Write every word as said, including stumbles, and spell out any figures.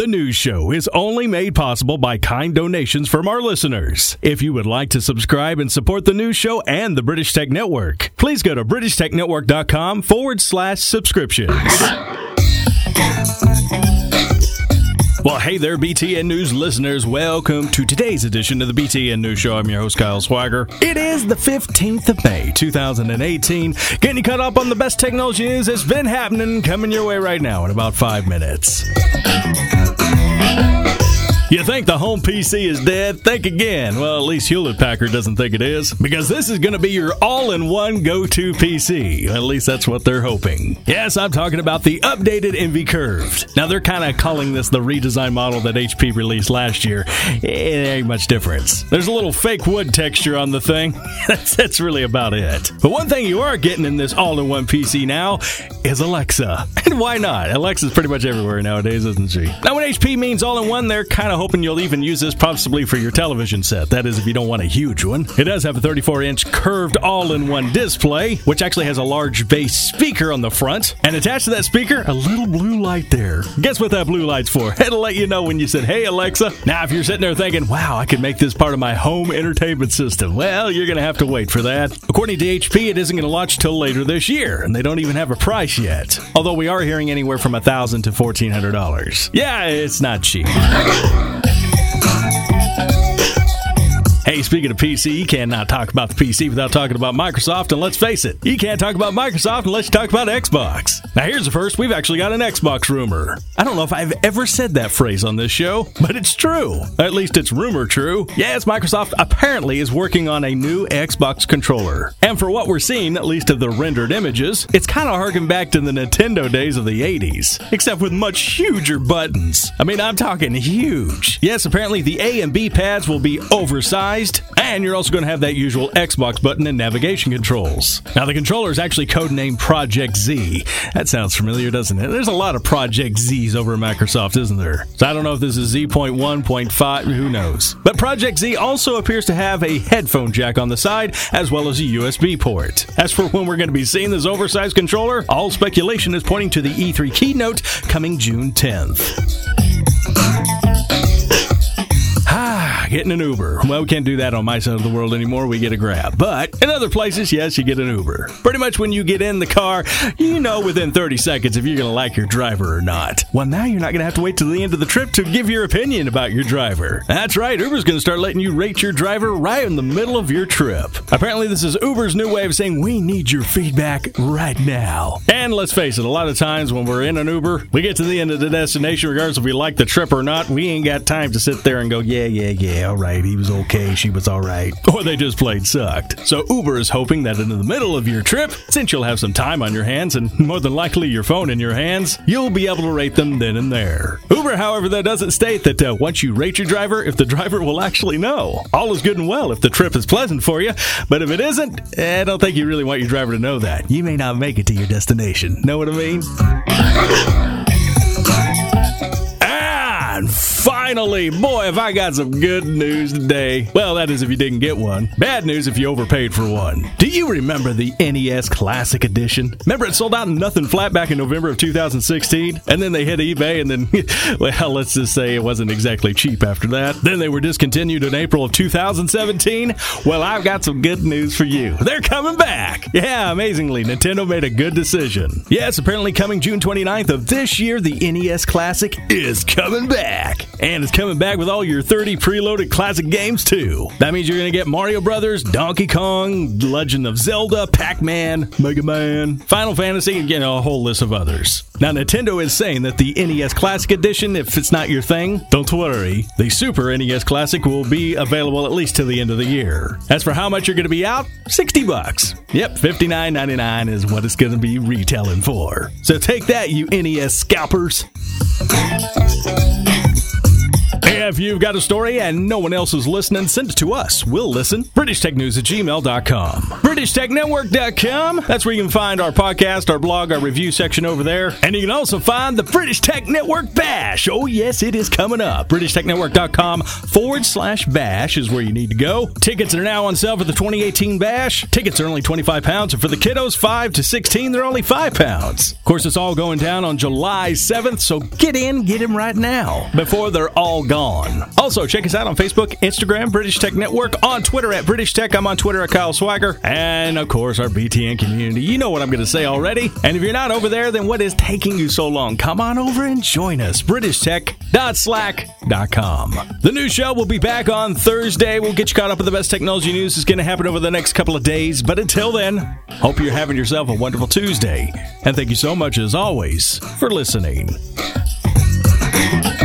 The news show is only made possible by kind donations from our listeners. If you would like to subscribe and support the news show and the British Tech Network, please go to britishtechnetwork.com forward slash subscriptions. Well, hey there, B T N News listeners. Welcome to today's edition of the B T N News Show. I'm your host, Kyle Swagger. It is the fifteenth of May, two thousand eighteen. Getting you caught up on the best technology news that's been happening, coming your way right now in about five minutes. You think the home P C is dead? Think again. Well, at least Hewlett-Packard doesn't think it is, because this is going to be your all-in-one go-to P C. At least that's what they're hoping. Yes, I'm talking about the updated N V Curved. Now, they're kind of calling this the redesigned model that H P released last year. It ain't much difference. There's a little fake wood texture on the thing. that's, that's really about it. But one thing you are getting in this all-in-one P C now is Alexa. And why not? Alexa's pretty much everywhere nowadays, isn't she? Now, when H P means all-in-one, they're kind of hoping you'll even use this possibly for your television set. That is, if you don't want a huge one. It does have a thirty-four inch curved all-in-one display, which actually has a large bass speaker on the front. And attached to that speaker, a little blue light there. Guess what that blue light's for? It'll let you know when you said, "Hey, Alexa." Now, if you're sitting there thinking, wow, I could make this part of my home entertainment system, well, you're going to have to wait for that. According to H P, it isn't going to launch till later this year, and they don't even have a price yet. Although we are hearing anywhere from one thousand dollars to fourteen hundred dollars. Yeah, it's not cheap. Hey, speaking of P C, you cannot talk about the P C without talking about Microsoft, and let's face it, you can't talk about Microsoft unless you talk about Xbox. Now, here's the first. We've actually got an Xbox rumor. I don't know if I've ever said that phrase on this show, but it's true. At least it's rumor true. Yes, Microsoft apparently is working on a new Xbox controller. And for what we're seeing, at least of the rendered images, it's kind of harking back to the Nintendo days of the eighties, except with much huger buttons. I mean, I'm talking huge. Yes, apparently the A and B pads will be oversized, and you're also going to have that usual Xbox button and navigation controls. Now, the controller is actually codenamed Project Z. That sounds familiar, doesn't it? There's a lot of Project Z's over at Microsoft, isn't there? So I don't know if this is Z point one, point five, who knows. But Project Z also appears to have a headphone jack on the side, as well as a U S B port. As for when we're going to be seeing this oversized controller, all speculation is pointing to the E three keynote coming June tenth. Getting an Uber. Well, we can't do that on my side of the world anymore. We get a Grab. But in other places, yes, you get an Uber. Pretty much when you get in the car, you know within thirty seconds if you're going to like your driver or not. Well, now you're not going to have to wait till the end of the trip to give your opinion about your driver. That's right. Uber's going to start letting you rate your driver right in the middle of your trip. Apparently, this is Uber's new way of saying we need your feedback right now. And let's face it, a lot of times when we're in an Uber, we get to the end of the destination, regardless if we like the trip or not, we ain't got time to sit there and go, yeah, yeah, yeah. All right, he was okay, she was all right. Or they just plain sucked. So Uber is hoping that in the middle of your trip, since you'll have some time on your hands and more than likely your phone in your hands, you'll be able to rate them then and there. Uber, however, that doesn't state that uh, once you rate your driver, if the driver will actually know. All is good and well if the trip is pleasant for you, but if it isn't, I don't think you really want your driver to know that. You may not make it to your destination. Know what I mean? And finally, boy, have I got some good news today. Well, that is if you didn't get one. Bad news if you overpaid for one. Do you remember the N E S Classic Edition? Remember it sold out in nothing flat back in November of two thousand sixteen? And then they hit eBay and then, well, let's just say it wasn't exactly cheap after that. Then they were discontinued in April of two thousand seventeen. Well, I've got some good news for you. They're coming back. Yeah, amazingly, Nintendo made a good decision. Yes, apparently coming June twenty-ninth of this year, the N E S Classic is coming back. And it's coming back with all your thirty preloaded classic games, too. That means you're going to get Mario Brothers, Donkey Kong, Legend of Zelda, Pac-Man, Mega Man, Final Fantasy, and you know, a whole list of others. Now, Nintendo is saying that the N E S Classic Edition, if it's not your thing, don't worry. The Super N E S Classic will be available at least till the end of the year. As for how much you're going to be out, sixty bucks. Yep, fifty-nine ninety-nine is what it's going to be retailing for. So take that, you N E S scalpers. If you've got a story and no one else is listening, send it to us. We'll listen. British Tech News at gmail dot com. British Tech Network dot com. That's where you can find our podcast, our blog, our review section over there. And you can also find the British Tech Network Bash. Oh, yes, it is coming up. British Tech Network dot com forward slash bash is where you need to go. Tickets are now on sale for the twenty eighteen Bash. Tickets are only twenty-five pounds, and for the kiddos five to sixteen, they're only five pounds. Of course, it's all going down on July seventh, so get in, get them right now before they're all gone. Also, check us out on Facebook, Instagram, British Tech Network, on Twitter at British Tech. I'm on Twitter at Kyle Swagger, and of course, our B T N community. You know what I'm going to say already. And if you're not over there, then what is taking you so long? Come on over and join us. British Tech dot slack dot com. The new show will be back on Thursday. We'll get you caught up with the best technology news that's going to happen over the next couple of days. But until then, hope you're having yourself a wonderful Tuesday. And thank you so much, as always, for listening.